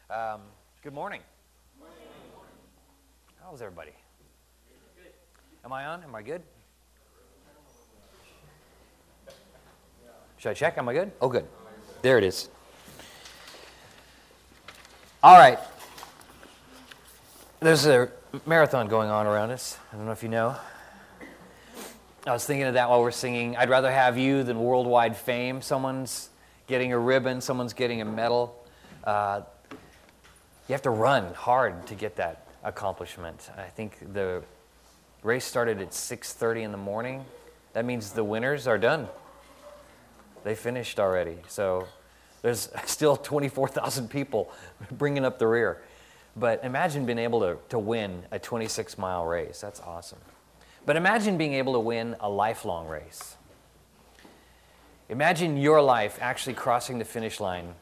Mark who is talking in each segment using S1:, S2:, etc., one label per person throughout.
S1: Good morning. How's everybody? Am I on? Am I good? Should I check? Am I good? Oh, good. There it is. All right. There's a marathon going on around us. I don't know if you know. I was thinking of that while we're singing. I'd rather have you than worldwide fame. Someone's getting a ribbon. Someone's getting a medal. You have to run hard to get that accomplishment. I think the race started at 6:30 in the morning. That means the winners are done. They finished already. So there's still 24,000 people bringing up the rear. But imagine being able to win a 26-mile race. That's awesome. But imagine being able to win a lifelong race. Imagine your life actually crossing the finish line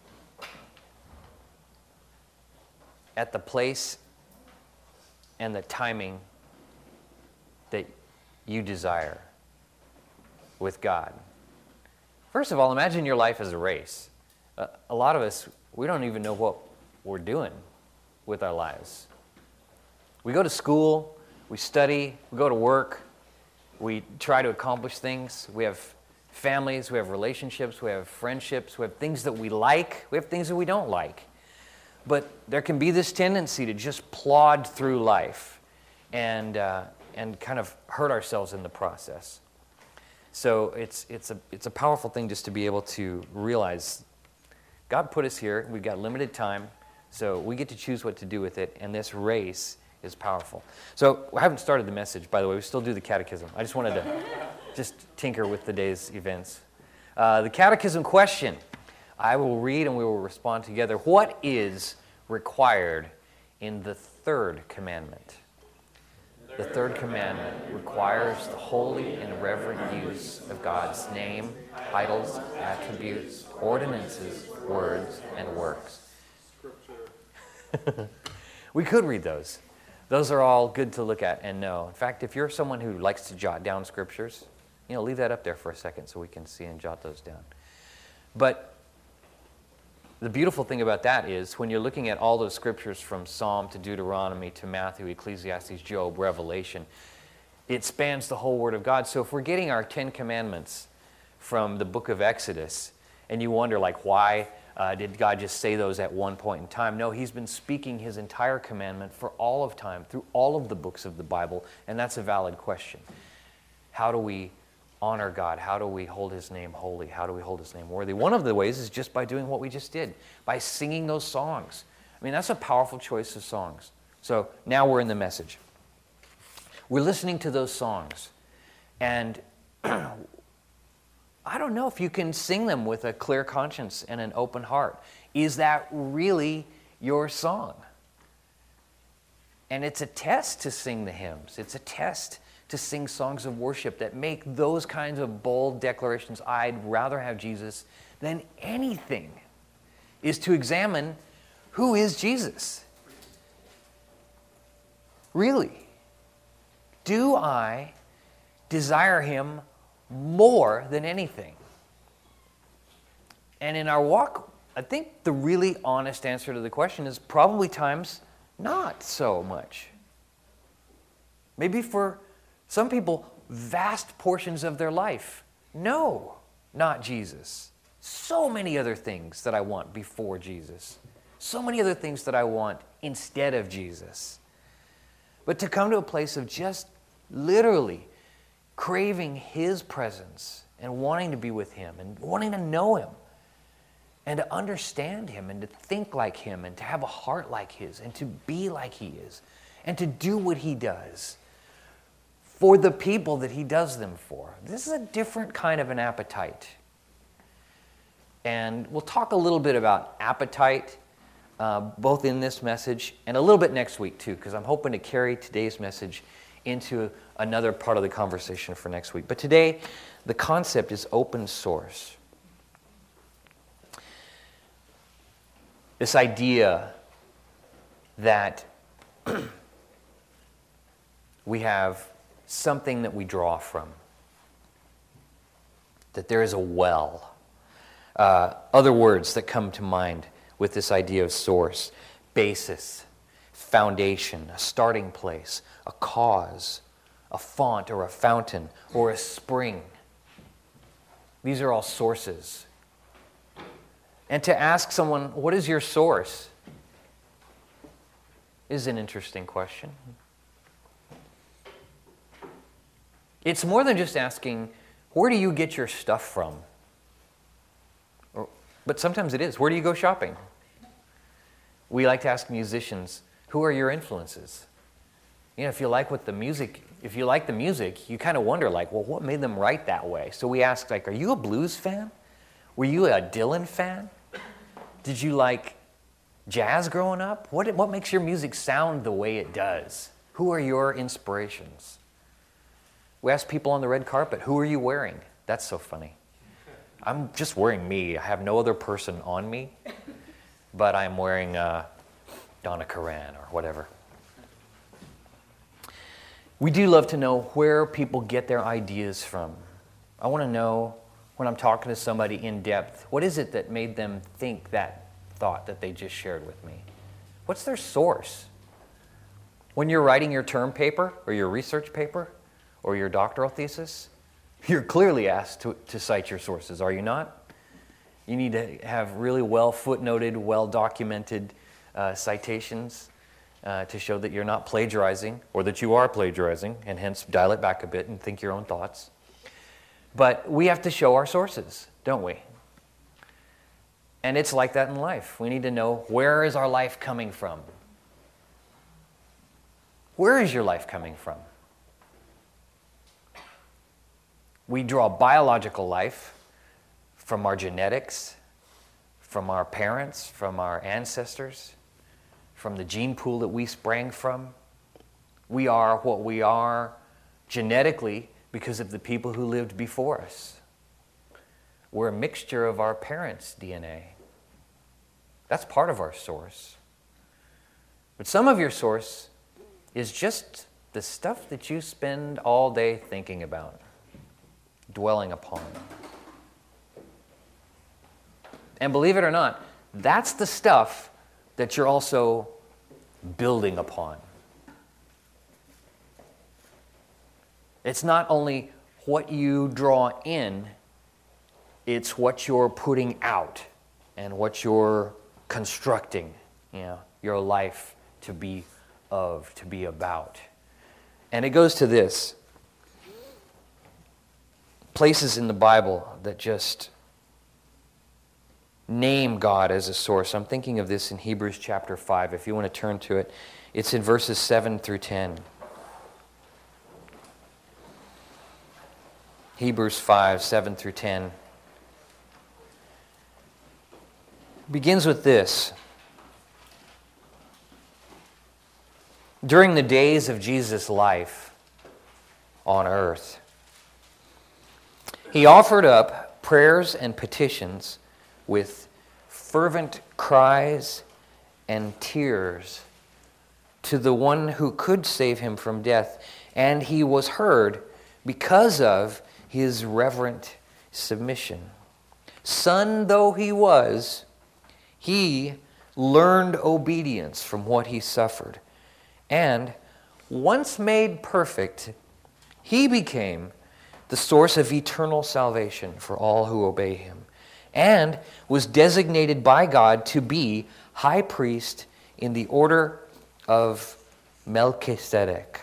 S1: at the place and the timing that you desire with God. First of all, imagine your life as a race. A lot of us, we don't even know what we're doing with our lives. We go to school, we study, we go to work, we try to accomplish things. We have families, we have relationships, we have friendships, we have things that we like, we have things that we don't like. But there can be this tendency to just plod through life and kind of hurt ourselves in the process. So it's a powerful thing just to be able to realize God put us here. We've got limited time, so we get to choose what to do with it, and this race is powerful. So I haven't started the message, by the way. We still do the catechism. I just wanted to just tinker with the day's events. The catechism question. I will read and we will respond together. What is required in the third commandment? The third commandment requires the holy and reverent use of God's name, titles, attributes, ordinances, words, and works. We could read those. Those are all good to look at and know. In fact, if you're someone who likes to jot down scriptures, leave that up there for a second so we can see and jot those down. But the beautiful thing about that is when you're looking at all those scriptures from Psalm to Deuteronomy to Matthew, Ecclesiastes, Job, Revelation, it spans the whole Word of God. So if we're getting our 10 Commandments from the book of Exodus, and you wonder, why did God just say those at one point in time? No, He's been speaking His entire commandment for all of time, through all of the books of the Bible, and that's a valid question. How do we honor God? How do we hold His name holy? How do we hold His name worthy? One of the ways is just by doing what we just did, by singing those songs. I mean, that's a powerful choice of songs. So now we're in the message. We're listening to those songs, and I don't know if you can sing them with a clear conscience and an open heart. Is that really your song? And it's a test to sing the hymns. It's a test to sing songs of worship that make those kinds of bold declarations, I'd rather have Jesus than anything, is to examine who is Jesus. Really? Do I desire Him more than anything? And in our walk, I think the really honest answer to the question is probably times not so much. Maybe for some people, vast portions of their life, no, not Jesus. So many other things that I want before Jesus. So many other things that I want instead of Jesus. But to come to a place of just literally craving His presence and wanting to be with Him and wanting to know Him and to understand Him and to think like Him and to have a heart like His and to be like He is and to do what He does for the people that He does them for. This is a different kind of an appetite. And we'll talk a little bit about appetite, both in this message and a little bit next week too, because I'm hoping to carry today's message into another part of the conversation for next week. But today, the concept is open source. This idea that we have something that we draw from, that there is a well. Other words that come to mind with this idea of source. basis, foundation, a starting place, a cause, a font or a fountain or a spring. These are all sources. And to ask someone, what is your source, is an interesting question. It's more than just asking, where do you get your stuff from? But sometimes it is. Where do you go shopping? We like to ask musicians, who are your influences? You know, if you like the music, you kind of wonder, like, well, what made them write that way? So we ask, like, are you a blues fan? Were you a Dylan fan? Did you like jazz growing up? What makes your music sound the way it does? Who are your inspirations? We ask people on the red carpet, who are you wearing? That's so funny. I'm just wearing me. I have no other person on me, but I'm wearing Donna Karan or whatever. We do love to know where people get their ideas from. I want to know, when I'm talking to somebody in depth, what is it that made them think that thought that they just shared with me? What's their source? When you're writing your term paper or your research paper or your doctoral thesis, you're clearly asked to cite your sources, are you not? You need to have really well footnoted, well documented citations to show that you're not plagiarizing or that you are plagiarizing, and hence dial it back a bit and think your own thoughts. But we have to show our sources, don't we? And it's like that in life. We need to know, where is our life coming from? Where is your life coming from? We draw biological life from our genetics, from our parents, from our ancestors, from the gene pool that we sprang from. We are what we are genetically because of the people who lived before us. We're a mixture of our parents' DNA. That's part of our source. But some of your source is just the stuff that you spend all day thinking about, dwelling upon. And believe it or not, that's the stuff that you're also building upon. It's not only what you draw in, it's what you're putting out and what you're constructing, your life to be of, to be about. And it goes to this. Places in the Bible that just name God as a source. I'm thinking of this in Hebrews chapter 5. If you want to turn to it, it's in verses 7 through 10. Hebrews 5, 7 through 10. Begins with this. During the days of Jesus' life on earth, he offered up prayers and petitions with fervent cries and tears to the one who could save him from death, and he was heard because of his reverent submission. Son though he was, he learned obedience from what he suffered. And once made perfect, he became the source of eternal salvation for all who obey him, and was designated by God to be high priest in the order of Melchizedek.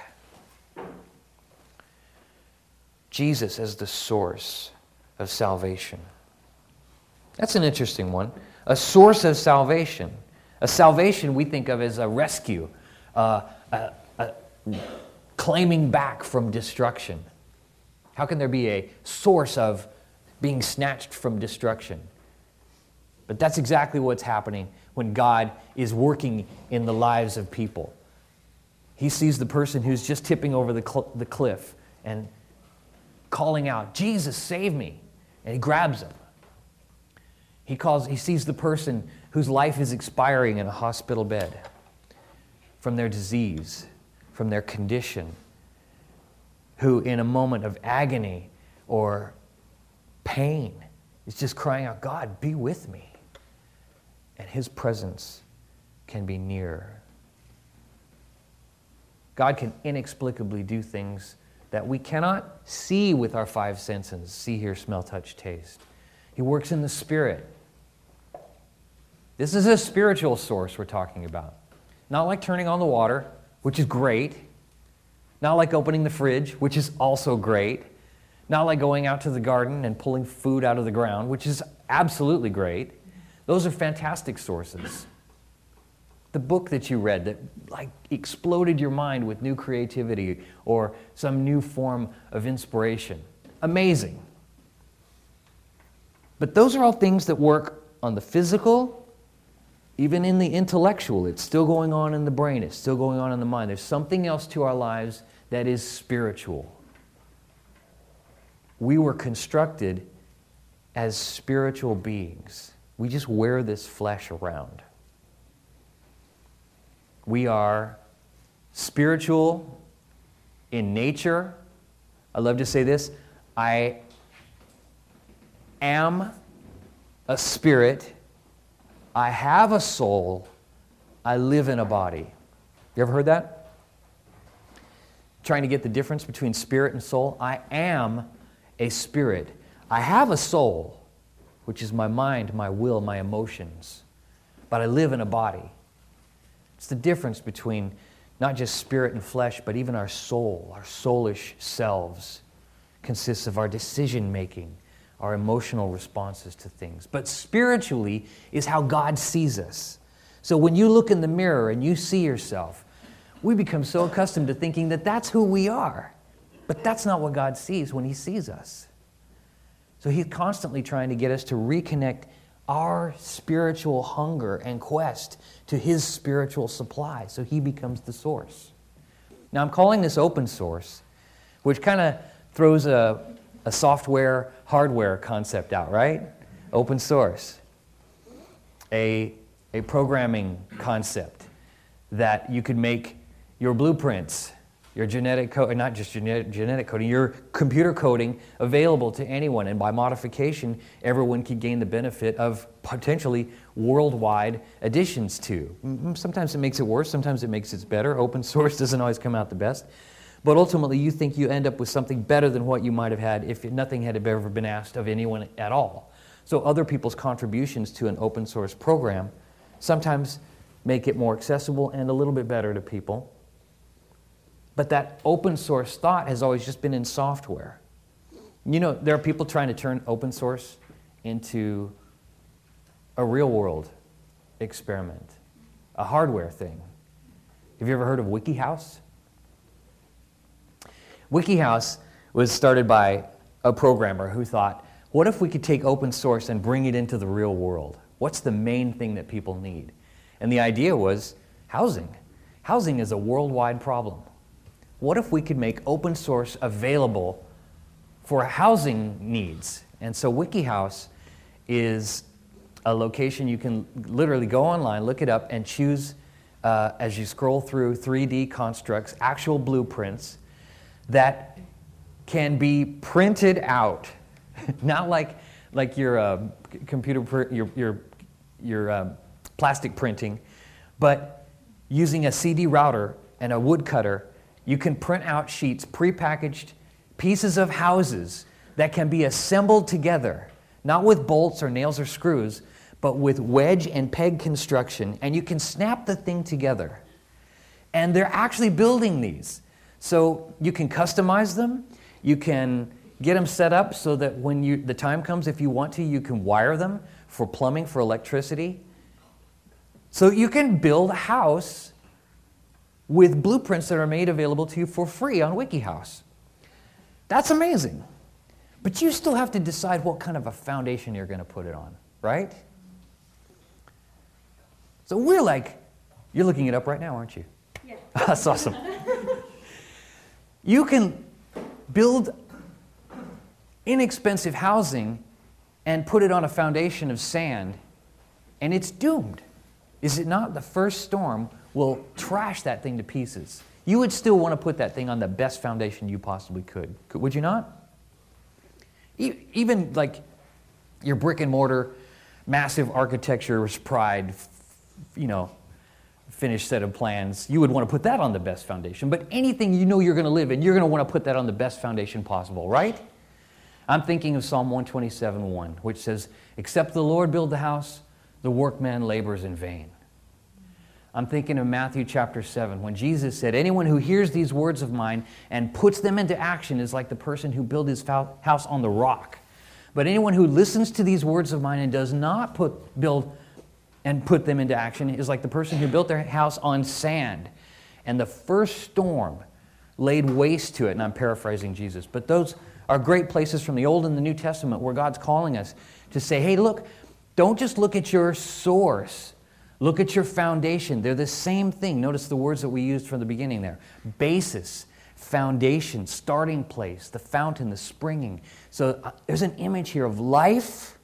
S1: Jesus as the source of salvation. That's an interesting one. A source of salvation. A salvation we think of as a rescue, claiming back from destruction. How can there be a source of being snatched from destruction? But that's exactly what's happening when God is working in the lives of people. He sees the person who's just tipping over the cliff and calling out, Jesus, save me. And he grabs him. He sees the person whose life is expiring in a hospital bed from their disease, from their condition, who in a moment of agony or pain is just crying out, God, be with me. And his presence can be near. God can inexplicably do things that we cannot see with our five senses: see, hear, smell, touch, taste. He works in the Spirit. This is a spiritual source we're talking about. Not like turning on the water, which is great. Not like opening the fridge, which is also great. Not like going out to the garden and pulling food out of the ground, which is absolutely great. Those are fantastic sources. The book that you read that like exploded your mind with new creativity or some new form of inspiration. Amazing. But those are all things that work on the physical, even in the intellectual. It's still going on in the brain. It's still going on in the mind. There's something else to our lives that is spiritual. We were constructed as spiritual beings. We just wear this flesh around. We are spiritual in nature. I love to say this: I am a spirit. I have a soul. I live in a body. You ever heard that? Trying to get the difference between spirit and soul. I am a spirit. I have a soul, which is my mind, my will, my emotions. But I live in a body. It's the difference between not just spirit and flesh, but even our soul, our soulish selves, consists of our decision making, our emotional responses to things. But spiritually is how God sees us. So when you look in the mirror and you see yourself, we become so accustomed to thinking that that's who we are. But that's not what God sees when He sees us. So He's constantly trying to get us to reconnect our spiritual hunger and quest to His spiritual supply, so He becomes the source. Now I'm calling this open source, which kind of throws a software, hardware concept out, right? Open source. A programming concept that you could make your blueprints, your genetic code, not just genetic coding, your computer coding available to anyone. And by modification, everyone can gain the benefit of potentially worldwide additions to. Sometimes it makes it worse, sometimes it makes it better. Open source doesn't always come out the best. But ultimately, you think you end up with something better than what you might have had if nothing had ever been asked of anyone at all. So other people's contributions to an open source program sometimes make it more accessible and a little bit better to people. But that open source thought has always just been in software. You know, there are people trying to turn open source into a real world experiment, a hardware thing. Have you ever heard of WikiHouse? WikiHouse was started by a programmer who thought, what if we could take open source and bring it into the real world? What's the main thing that people need? And the idea was housing. Housing is a worldwide problem. What if we could make open source available for housing needs? And so WikiHouse is a location you can literally go online, look it up, and choose, as you scroll through 3D constructs, actual blueprints that can be printed out. Not like your computer, your plastic printing, but using a CD router and a woodcutter, you can print out sheets, prepackaged pieces of houses that can be assembled together, not with bolts or nails or screws, but with wedge and peg construction, and you can snap the thing together. And they're actually building these. So you can customize them, you can get them set up so that when the time comes, if you want to, you can wire them for plumbing, for electricity. So you can build a house with blueprints that are made available to you for free on WikiHouse. That's amazing. But you still have to decide what kind of a foundation you're going to put it on, right? So we're like, you're looking it up right now, aren't you?
S2: Yeah.
S1: That's awesome. You can build inexpensive housing and put it on a foundation of sand, and it's doomed. Is it not? The first storm will trash that thing to pieces. You would still want to put that thing on the best foundation you possibly could. Would you not? Even like your brick and mortar, massive architecture's pride,
S2: finished set of plans, you would want to put that on the best foundation. But anything you know you're going to live in, you're going to want to put that on the best foundation possible, right? I'm thinking of Psalm 127:1, which says, "Except the Lord build the house, the workman labors in vain." I'm thinking of Matthew chapter 7, when Jesus said, "Anyone who hears these words of mine and puts them into action is like the person who built his house on the rock. But anyone who listens to these words of mine and does not put them into action is like the person who built their house on sand. And the first storm laid waste to it." And I'm paraphrasing Jesus. But those are great places from the Old and the New Testament where God's calling us to say, hey, look, don't just look at your source. Look at your foundation. They're the same thing. Notice the words that we used from the beginning there. Basis, foundation, starting place, the fountain, the springing. So there's an image here of life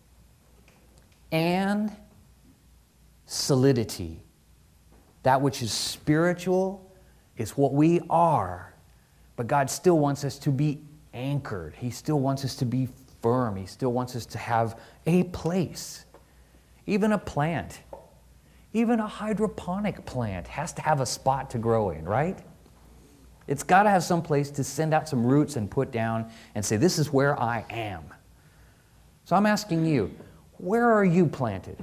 S2: and solidity. That which is spiritual is what we are, but God still wants us to be anchored. He still wants us to be firm. He still wants us to have a place. Even a plant, even a hydroponic plant has to have a spot to grow in, right? It's got to have some place to send out some roots and put down and say, this is where I am. So I'm asking you, where are you planted?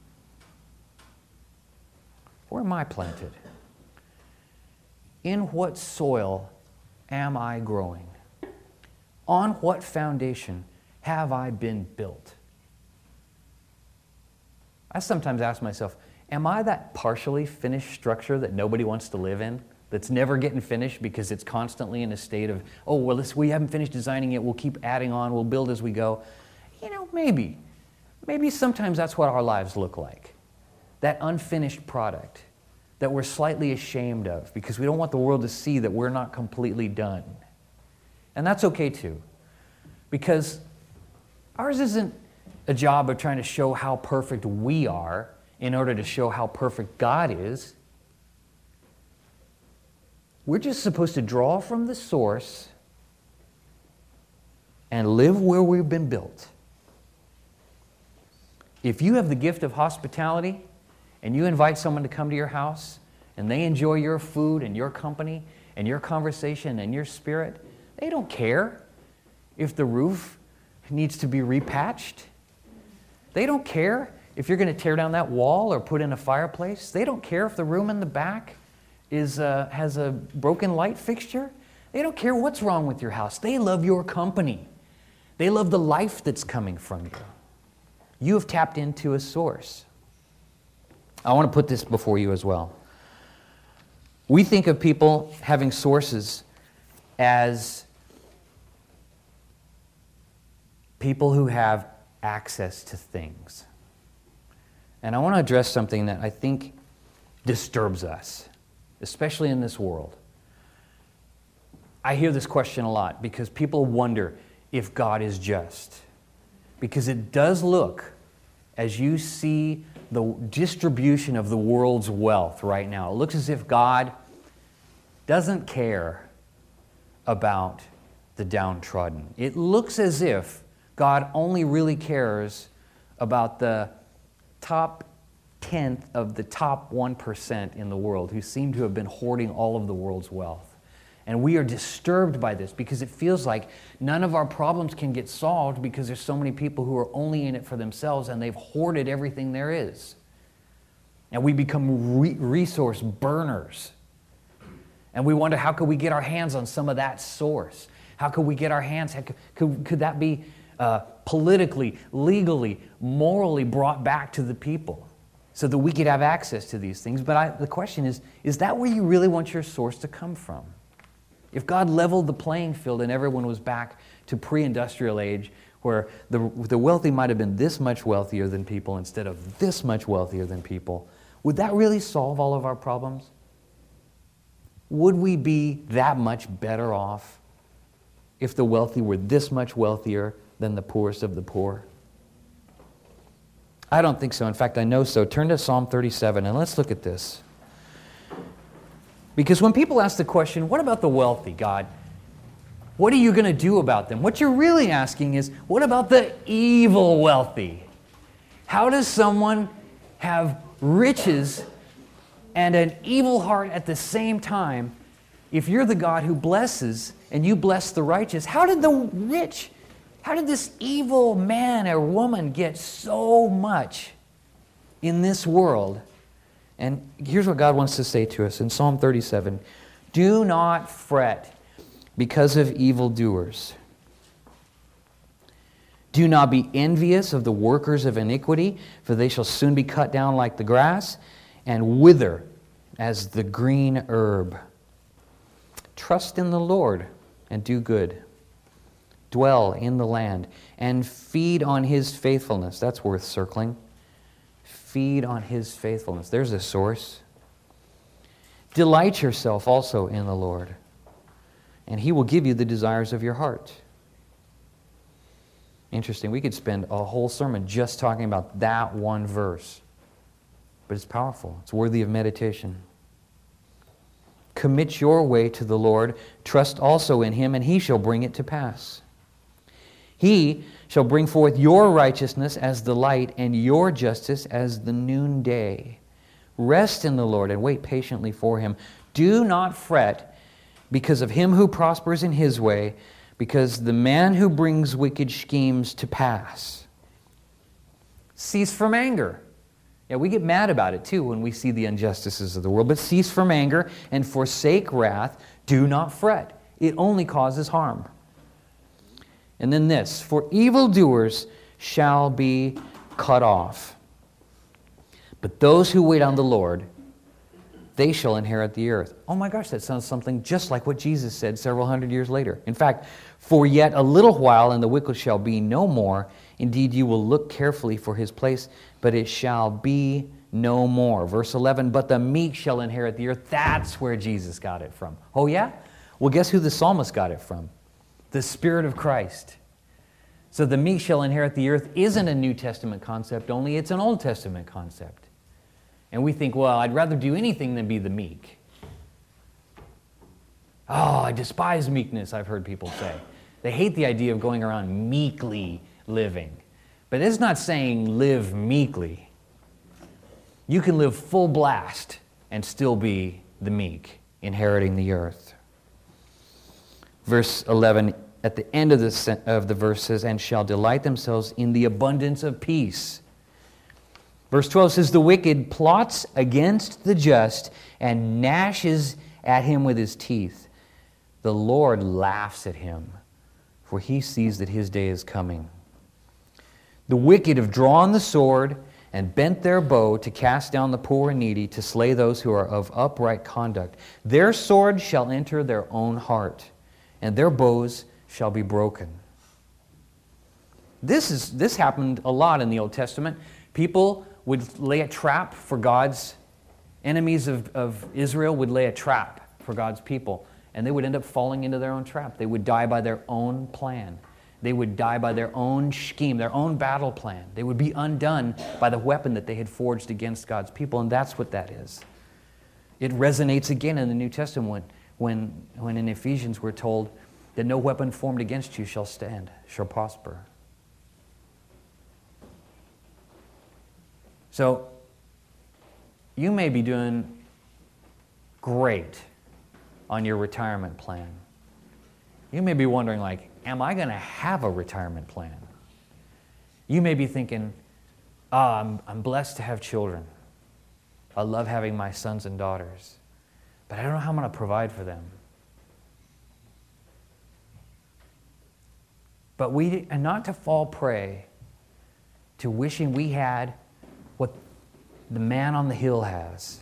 S2: Where am I planted? In what soil am I growing? On what foundation have I been built? I sometimes ask myself, am I that partially finished structure that nobody wants to live in, that's never getting finished because it's constantly in a state of, oh, well, we haven't finished designing it, we'll keep adding on, we'll build as we go. You know, maybe. Maybe sometimes that's what our lives look like. That unfinished product that we're slightly ashamed of because we don't want the world to see that we're not completely done. And that's okay too, because ours isn't a job of trying to show how perfect we are in order to show how perfect God is. We're just supposed to draw from the source and live where we've been built. If you have the gift of hospitality and you invite someone to come to your house and they enjoy your food and your company and your conversation and your spirit, they don't care if the roof needs to be repatched. They don't care if you're going to tear down that wall or put in a fireplace. They don't care if the room in the back has a broken light fixture. They don't care what's wrong with your house. They love your company. They love the life that's coming from you. You have tapped into a source. I want to put this before you as well. We think of people having sources as people who have access to things. And I want to address something that I think disturbs us, especially in this world. I hear this question a lot because people wonder if God is just. Because it does look, as you see the distribution of the world's wealth right now, it looks as if God doesn't care about the downtrodden. It looks as if God only really cares about the top 10th of the top 1% in the world who seem to have been hoarding all of the world's wealth. And we are disturbed by this because it feels like none of our problems can get solved because there's so many people who are only in it for themselves and they've hoarded everything there is. And we become resource burners. And we wonder, how could we get our hands on some of that source? How could we get our hands, could that be politically, legally, morally brought back to the people so that we could have access to these things? But the question is that where you really want your source to come from? If God leveled the playing field and everyone was back to pre-industrial age, where the wealthy might have been this much wealthier than people instead of this much wealthier than people, would that really solve all of our problems? Would we be that much better off if the wealthy were this much wealthier than the poorest of the poor? I don't think so. In fact, I know so. Turn to Psalm 37 and let's look at this. Because when people ask the question, what about the wealthy, God? What are you going to do about them? What you're really asking is, what about the evil wealthy? How does someone have riches and an evil heart at the same time, if you're the God who blesses and you bless the righteous, how did this evil man or woman get so much in this world? And here's what God wants to say to us in Psalm 37. Do not fret because of evildoers. Do not be envious of the workers of iniquity, for they shall soon be cut down like the grass and wither as the green herb. Trust in the Lord and do good. Dwell in the land and feed on His faithfulness. That's worth circling. Feed on His faithfulness. There's a source. Delight yourself also in the Lord, and He will give you the desires of your heart. Interesting. We could spend a whole sermon just talking about that one verse. But it's powerful. It's worthy of meditation. Commit your way to the Lord. Trust also in Him, and He shall bring it to pass. He shall bring forth your righteousness as the light, and your justice as the noonday. Rest in the Lord and wait patiently for Him. Do not fret because of him who prospers in his way, because the man who brings wicked schemes to pass. Cease from anger. Yeah, we get mad about it too when we see the injustices of the world, but cease from anger and forsake wrath. Do not fret. It only causes harm. And then this, for evildoers shall be cut off. But those who wait on the Lord, they shall inherit the earth. Oh my gosh, that sounds something just like what Jesus said several hundred years later. In fact, for yet a little while and the wicked shall be no more. Indeed, you will look carefully for his place, but it shall be no more. Verse 11, but the meek shall inherit the earth. That's where Jesus got it from. Oh yeah? Well, guess who the psalmist got it from? The Spirit of Christ. So the meek shall inherit the earth isn't a New Testament concept only, it's an Old Testament concept. And we think, well, I'd rather do anything than be the meek. Oh, I despise meekness, I've heard people say. They hate the idea of going around meekly living. But it's not saying live meekly. You can live full blast and still be the meek, inheriting the earth. Verse 11, at the end of the verse says, and shall delight themselves in the abundance of peace. Verse 12 says, the wicked plots against the just and gnashes at him with his teeth. The Lord laughs at him, for he sees that his day is coming. The wicked have drawn the sword and bent their bow to cast down the poor and needy, to slay those who are of upright conduct. Their sword shall enter their own heart, and their bows shall be broken. This happened a lot in the Old Testament. People would lay a trap for God's enemies of Israel, would lay a trap for God's people, and they would end up falling into their own trap. They would die by their own plan. They would die by their own scheme, their own battle plan. They would be undone by the weapon that they had forged against God's people, and that's what that is. It resonates again in the New Testament when in Ephesians we're told that no weapon formed against you shall stand, shall prosper. So, you may be doing great on your retirement plan. You may be wondering, like, am I going to have a retirement plan? You may be thinking, I'm blessed to have children. I love having my sons and daughters, but I don't know how I'm going to provide for them. But and not to fall prey to wishing we had what the man on the hill has,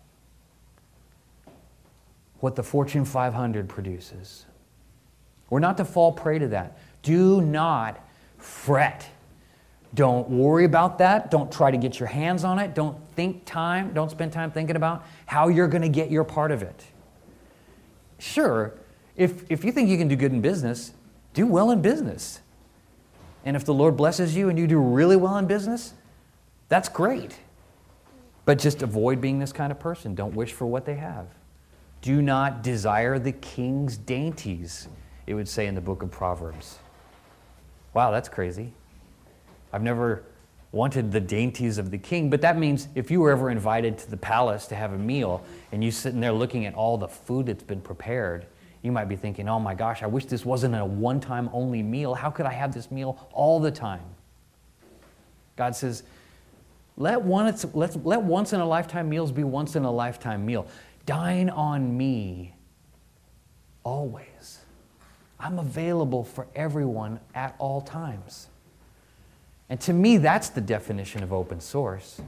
S2: what the Fortune 500 produces. We're not to fall prey to that. Do not fret. Don't worry about that. Don't try to get your hands on it. Don't spend time thinking about how you're going to get your part of it. Sure, if you think you can do good in business, do well in business. And if the Lord blesses you and you do really well in business, that's great. But just avoid being this kind of person. Don't wish for what they have. Do not desire the king's dainties, it would say in the book of Proverbs. Wow, that's crazy. I've never wanted the dainties of the king. But that means if you were ever invited to the palace to have a meal and you're sitting there looking at all the food that's been prepared, you might be thinking, oh my gosh, I wish this wasn't a one-time only meal. How could I have this meal all the time? God says, let once-in-a-lifetime meals be once-in-a-lifetime meal. Dine on me always. I'm available for everyone at all times. And to me, that's the definition of open source.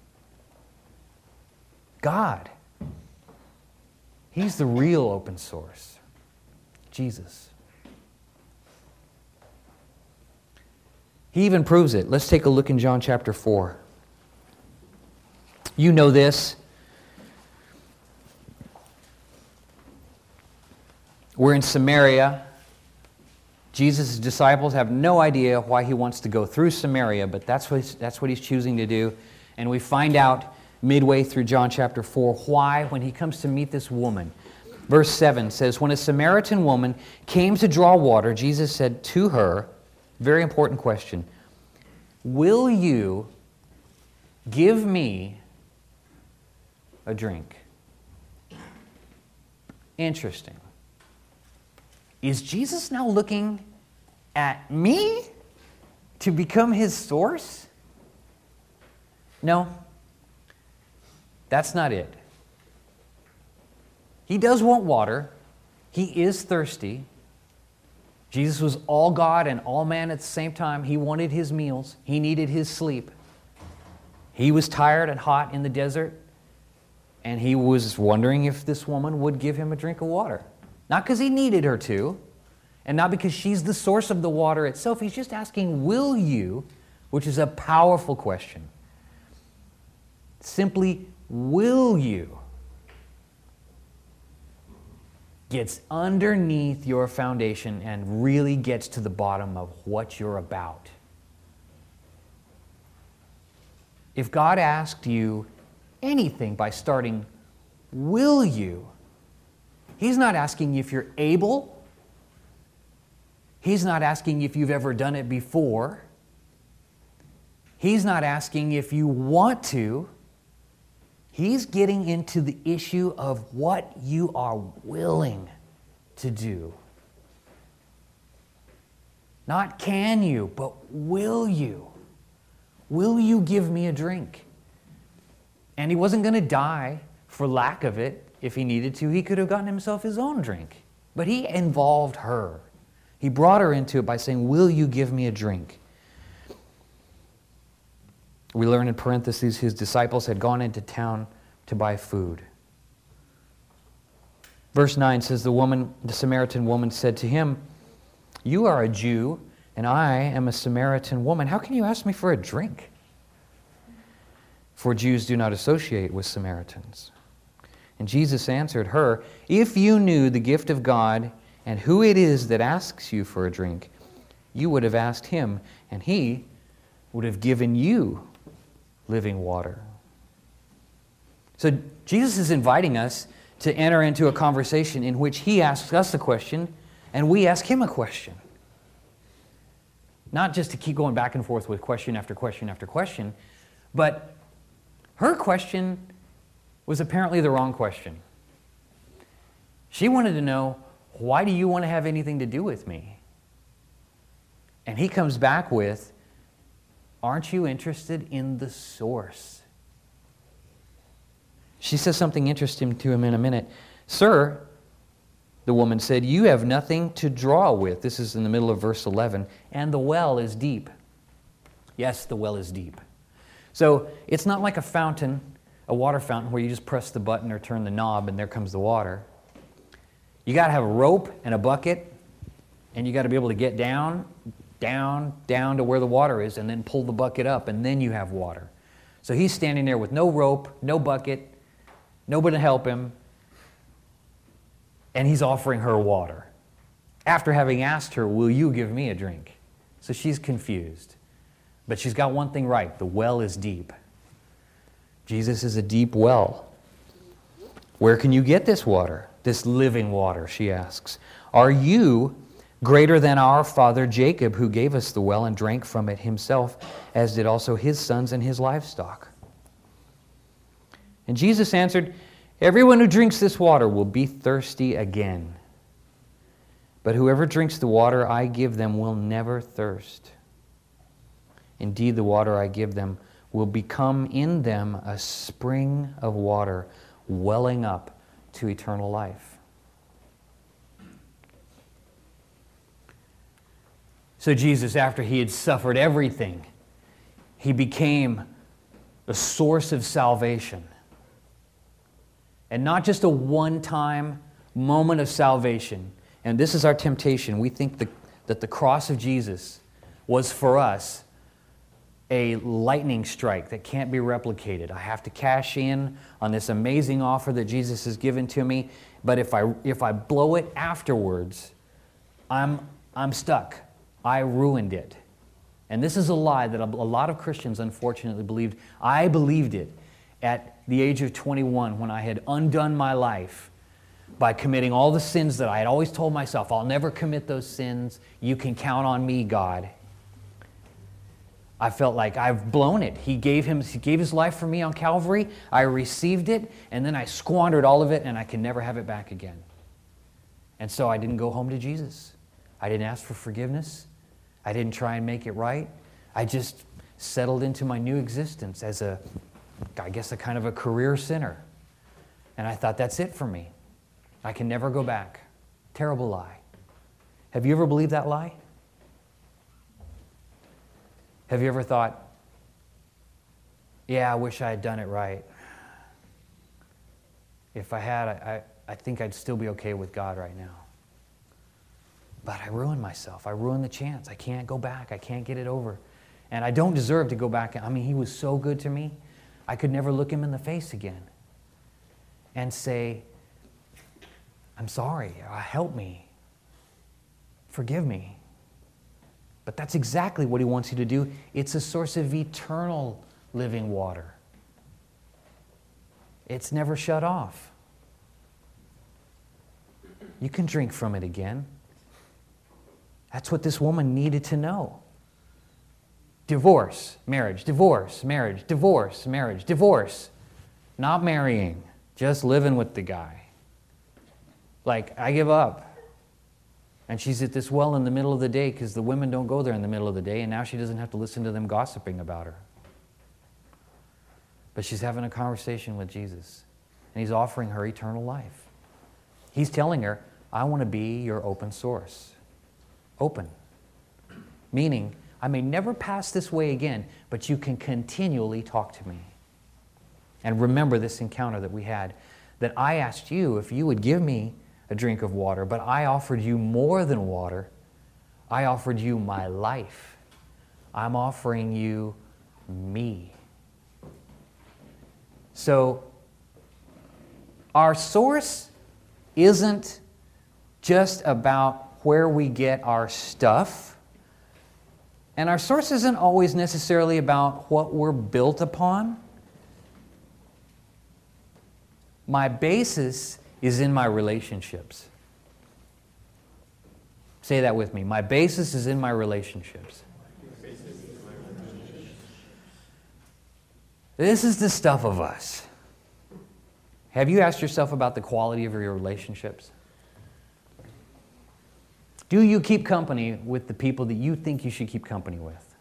S2: God. He's the real open source. Jesus. He even proves it. Let's take a look in John chapter 4. You know this. We're in Samaria. Jesus' disciples have no idea why he wants to go through Samaria, but that's what he's choosing to do. And we find out midway through John chapter 4 why when he comes to meet this woman. Verse 7 says, when a Samaritan woman came to draw water, Jesus said to her, very important question, will you give me a drink? Interesting. Is Jesus now looking at me to become his source? No, that's not it. He does want water. He is thirsty. Jesus was all God and all man at the same time. He wanted his meals. He needed his sleep. He was tired and hot in the desert, and he was wondering if this woman would give him a drink of water. Not because he needed her to, and not because she's the source of the water itself. He's just asking, will you, which is a powerful question. Simply, will you? Gets underneath your foundation and really gets to the bottom of what you're about. If God asked you anything by starting, will you? He's not asking if you're able. He's not asking if you've ever done it before. He's not asking if you want to. He's getting into the issue of what you are willing to do. Not can you, but will you? Will you give me a drink? And he wasn't going to die for lack of it. If he needed to, he could have gotten himself his own drink. But he involved her. He brought her into it by saying, will you give me a drink? We learn in parentheses, his disciples had gone into town to buy food. Verse 9 says, the Samaritan woman said to him, you are a Jew, and I am a Samaritan woman. How can you ask me for a drink? For Jews do not associate with Samaritans. And Jesus answered her, if you knew the gift of God and who it is that asks you for a drink, you would have asked him, and he would have given you living water. So Jesus is inviting us to enter into a conversation in which he asks us a question and we ask him a question. Not just to keep going back and forth with question after question after question, but her question was apparently the wrong question. She wanted to know, why do you want to have anything to do with me? And he comes back with, aren't you interested in the source? She says something interesting to him in a minute. Sir, the woman said, you have nothing to draw with. This is in the middle of verse 11. And the well is deep. Yes, the well is deep. So it's not like a fountain, a water fountain where you just press the button or turn the knob and there comes the water. You got to have a rope and a bucket, and you got to be able to get down to where the water is and then pull the bucket up, and then you have water. So he's standing there with no rope, no bucket, nobody to help him, and he's offering her water after having asked her, will you give me a drink? So she's confused. But she's got one thing right. The well is deep. Jesus is a deep well. Where can you get this water? This living water, she asks. Are you greater than our father Jacob, who gave us the well and drank from it himself, as did also his sons and his livestock. And Jesus answered, everyone who drinks this water will be thirsty again. But whoever drinks the water I give them will never thirst. Indeed, the water I give them will become in them a spring of water welling up to eternal life. So Jesus, after he had suffered everything, he became a source of salvation. And not just a one-time moment of salvation. And this is our temptation. We think that the cross of Jesus was for us a lightning strike that can't be replicated. I have to cash in on this amazing offer that Jesus has given to me, but if I blow it afterwards, I'm stuck. I ruined it. And this is a lie that a lot of Christians unfortunately believed. I believed it at the age of 21 when I had undone my life by committing all the sins that I had always told myself, I'll never commit those sins. You can count on me, God. I felt like I've blown it. He gave his life for me on Calvary. I received it, and then I squandered all of it, and I can never have it back again. And so I didn't go home to Jesus. I didn't ask for forgiveness. I didn't try and make it right. I just settled into my new existence as a kind of a career sinner. And I thought, that's it for me. I can never go back. Terrible lie. Have you ever believed that lie? Have you ever thought, yeah, I wish I had done it right. If I had, I think I'd still be okay with God right now. But I ruined myself. I ruined the chance. I can't go back. I can't get it over. And I don't deserve to go back. I mean, he was so good to me. I could never look him in the face again and say, I'm sorry. Help me. Forgive me. But that's exactly what he wants you to do. It's a source of eternal living water. It's never shut off. You can drink from it again. That's what this woman needed to know. Divorce, marriage, divorce, marriage, divorce, marriage, divorce. Not marrying, just living with the guy. Like, I give up. And she's at this well in the middle of the day because the women don't go there in the middle of the day, and now she doesn't have to listen to them gossiping about her. But she's having a conversation with Jesus, and he's offering her eternal life. He's telling her, I want to be your open source. Open. Meaning, I may never pass this way again, but you can continually talk to me. And remember this encounter that we had, that I asked you if you would give me a drink of water, but I offered you more than water. I offered you my life. I'm offering you me. So, our source isn't just about where we get our stuff, and our source isn't always necessarily about what we're built upon. My basis is in my relationships. Say that with me. My basis is in my relationships. This is the stuff of us. Have you asked yourself about the quality of your relationships? Do you keep company with the people that you think you should keep company with?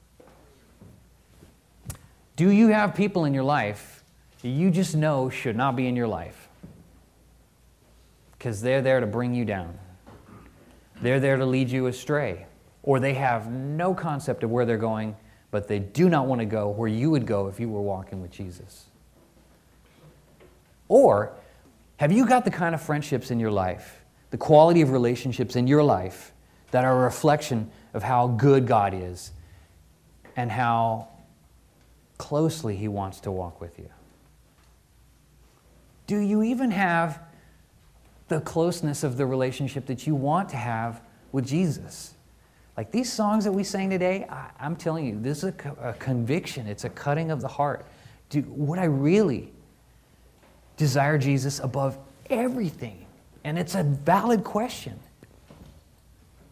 S2: Do you have people in your life that you just know should not be in your life? Because they're there to bring you down. They're there to lead you astray. Or they have no concept of where they're going, but they do not want to go where you would go if you were walking with Jesus. Or have you got the kind of friendships in your life, the quality of relationships in your life that are a reflection of how good God is and how closely he wants to walk with you? Do you even have the closeness of the relationship that you want to have with Jesus? Like these songs that we sang today, I'm telling you, this is a conviction. It's a cutting of the heart. Would I really desire Jesus above everything? And it's a valid question.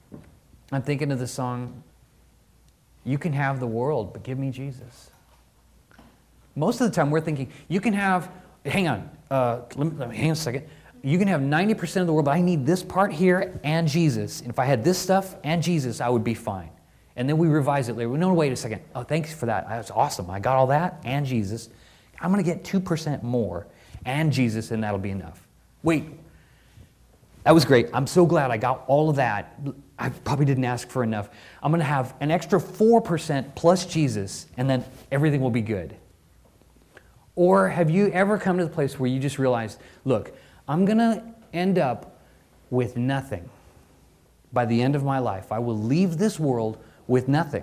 S2: I'm thinking of the song, "You can have the world, but give me Jesus." Most of the time we're thinking, you can have, hang on, let me hang on a second. You can have 90% of the world, but I need this part here and Jesus. And if I had this stuff and Jesus, I would be fine. And then we revise it later. No, wait a second. Oh, thanks for that. That's awesome. I got all that and Jesus. I'm going to get 2% more and Jesus, and that'll be enough. Wait, that was great. I'm so glad I got all of that. I probably didn't ask for enough. I'm going to have an extra 4% plus Jesus, and then everything will be good. Or have you ever come to the place where you just realized, look, I'm going to end up with nothing by the end of my life. I will leave this world with nothing.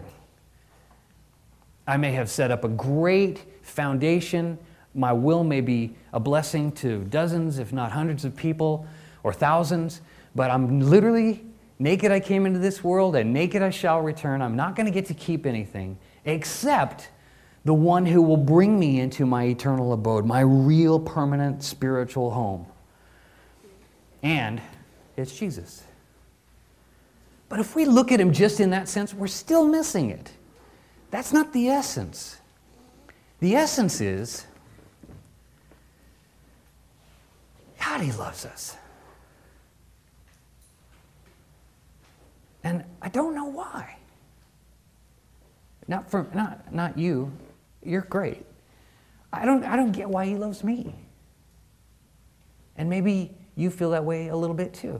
S2: I may have set up a great foundation. My will may be a blessing to dozens, if not hundreds of people, or thousands, but I'm literally naked I came into this world, and naked I shall return. I'm not going to get to keep anything except the one who will bring me into my eternal abode, my real permanent spiritual home. And it's Jesus. But if we look at him just in that sense, we're still missing it. That's not the essence. The essence is God, he loves us. And I don't know why. Not you. You're great. I don't get why he loves me. And maybe you feel that way a little bit too.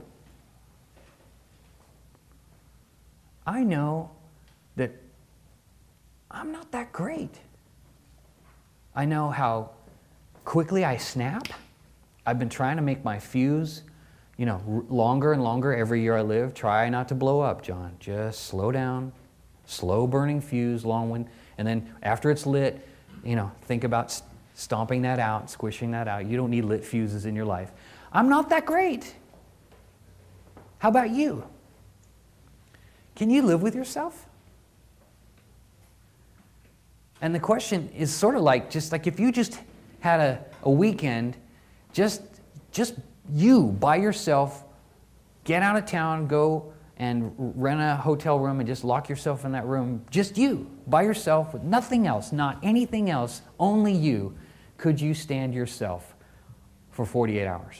S2: I know that I'm not that great. I know how quickly I snap. I've been trying to make my fuse, longer and longer every year I live. Try not to blow up, John. Just slow down. Slow burning fuse, long one. And then after it's lit, think about stomping that out, squishing that out. You don't need lit fuses in your life. I'm not that great. How about you? Can you live with yourself? And the question is sort of like, just like if you just had a weekend, just you by yourself, get out of town, go and rent a hotel room and just lock yourself in that room, just you, by yourself, with nothing else, not anything else, only you, could you stand yourself for 48 hours?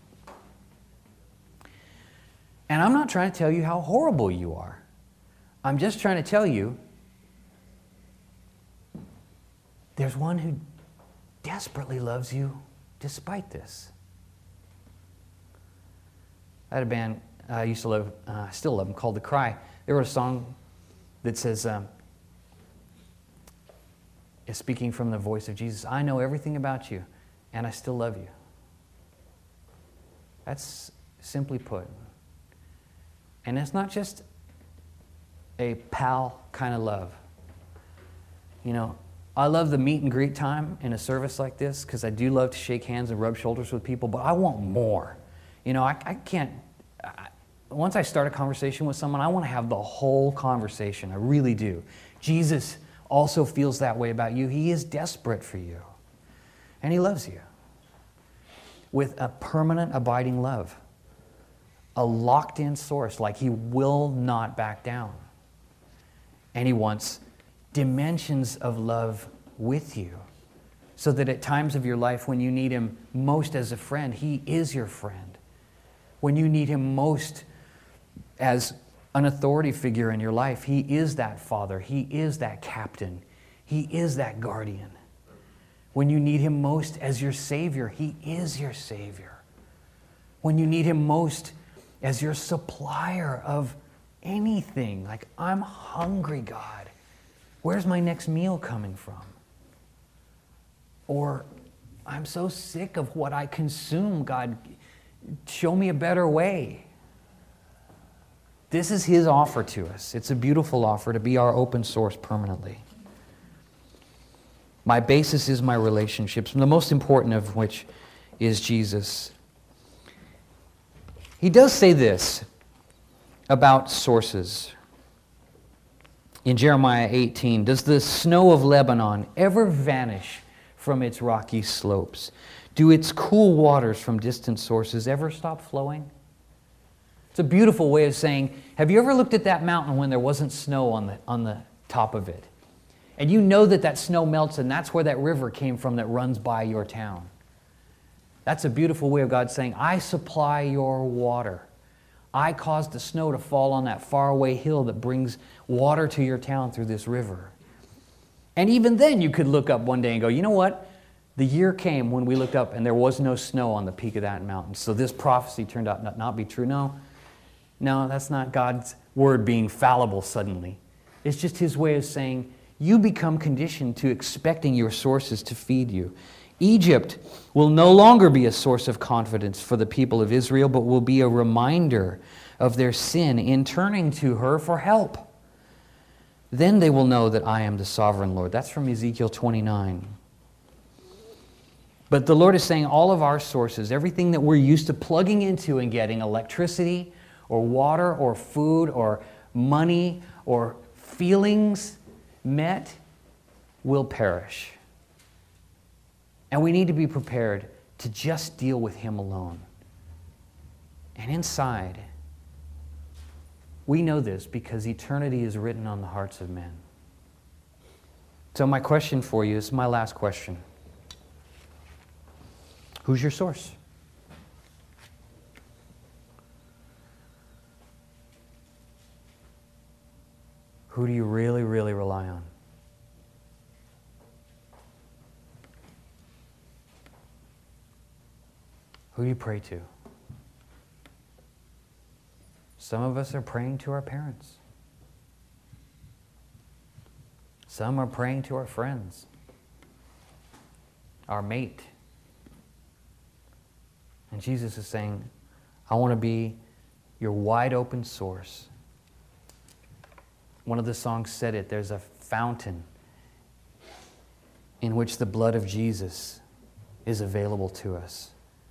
S2: And I'm not trying to tell you how horrible you are. I'm just trying to tell you there's one who desperately loves you despite this. I had a band I used to love, still love them, called The Cry. They wrote a song that says, is speaking from the voice of Jesus, I know everything about you, and I still love you. That's simply put. And it's not just a pal kind of love. I love the meet and greet time in a service like this because I do love to shake hands and rub shoulders with people, but I want more. I can't... Once I start a conversation with someone, I want to have the whole conversation. I really do. Jesus also feels that way about you. He is desperate for you. And he loves you with a permanent, abiding love. A locked-in source, like he will not back down. And he wants dimensions of love with you, so that at times of your life when you need him most as a friend, he is your friend. When you need him most as an authority figure in your life, he is that father, he is that captain, he is that guardian. When you need him most as your Savior, he is your Savior. When you need him most as your supplier of anything, like, I'm hungry, God. Where's my next meal coming from? Or, I'm so sick of what I consume, God. Show me a better way. This is his offer to us. It's a beautiful offer to be our open source permanently. My basis is my relationships, the most important of which is Jesus. He does say this about sources. In Jeremiah 18, does the snow of Lebanon ever vanish from its rocky slopes? Do its cool waters from distant sources ever stop flowing? It's a beautiful way of saying, have you ever looked at that mountain when there wasn't snow on the top of it? And you know that that snow melts, and that's where that river came from that runs by your town. That's a beautiful way of God saying, I supply your water. I caused the snow to fall on that faraway hill that brings water to your town through this river. And even then you could look up one day and go, you know what? The year came when we looked up and there was no snow on the peak of that mountain. So this prophecy turned out not be true. No, that's not God's word being fallible suddenly. It's just His way of saying, you become conditioned to expecting your sources to feed you. Egypt will no longer be a source of confidence for the people of Israel, but will be a reminder of their sin in turning to her for help. Then they will know that I am the sovereign Lord. That's from Ezekiel 29. But the Lord is saying all of our sources, everything that we're used to plugging into and getting, electricity or water or food or money or feelings met, will perish. And we need to be prepared to just deal with Him alone. And inside, we know this because eternity is written on the hearts of men. So my question for you is my last question. Who's your source? Who do you really, really rely on? Who do you pray to? Some of us are praying to our parents. Some are praying to our friends, our mate. And Jesus is saying, I want to be your wide open source. One of the songs said it, there's a fountain in which the blood of Jesus is available to us.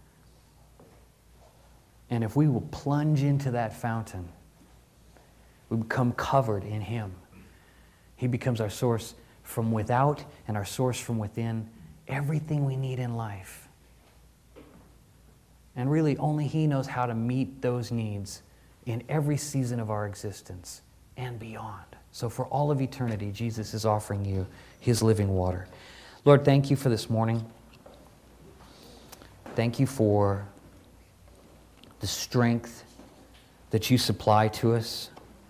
S2: And if we will plunge into that fountain, we become covered in Him. He becomes our source from without and our source from within, everything we need in life. And really, only He knows how to meet those needs in every season of our existence and beyond. So for all of eternity, Jesus is offering you His living water. Lord, thank you for this morning. Thank you for the strength that you supply to us.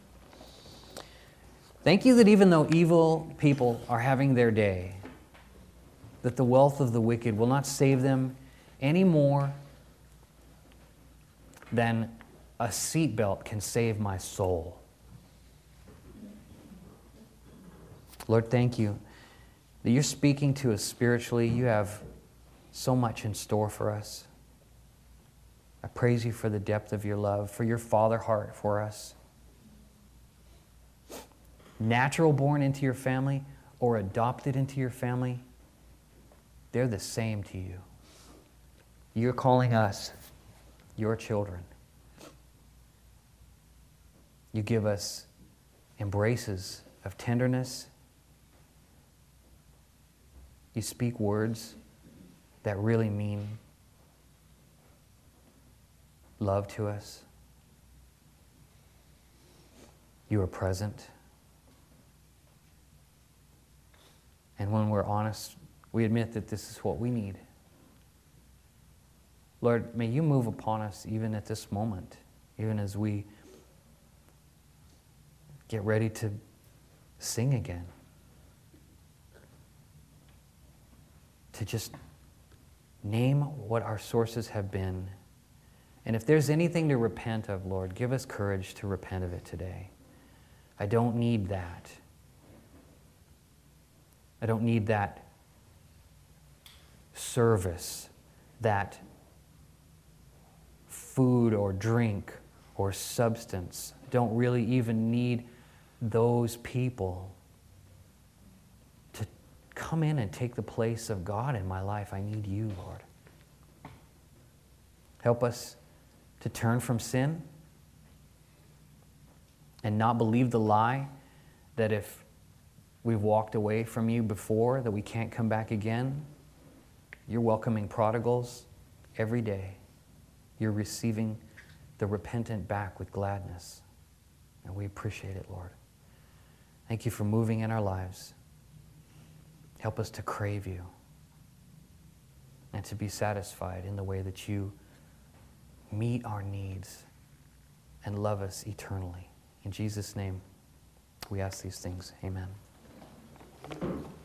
S2: Thank you that even though evil people are having their day, that the wealth of the wicked will not save them any more than a seatbelt can save my soul. Lord, thank you that you're speaking to us spiritually. You have so much in store for us. I praise you for the depth of your love, for your father heart for us. Natural born into your family or adopted into your family, they're the same to you. You're calling us your children. You give us embraces of tenderness. You speak words that really mean love to us. You are present. And when we're honest, we admit that this is what we need. Lord, may you move upon us even at this moment, even as we get ready to sing again. To just name what our sources have been. And if there's anything to repent of, Lord, give us courage to repent of it today. I don't need that. I don't need that service, that food or drink or substance. I don't really even need those people to come in and take the place of God in my life. I need you, Lord. Help us to turn from sin and not believe the lie that if we've walked away from you before, that we can't come back again. You're welcoming prodigals every day. You're receiving the repentant back with gladness. And we appreciate it, Lord. Thank you for moving in our lives. Help us to crave you and to be satisfied in the way that you meet our needs and love us eternally. In Jesus' name, we ask these things. Amen.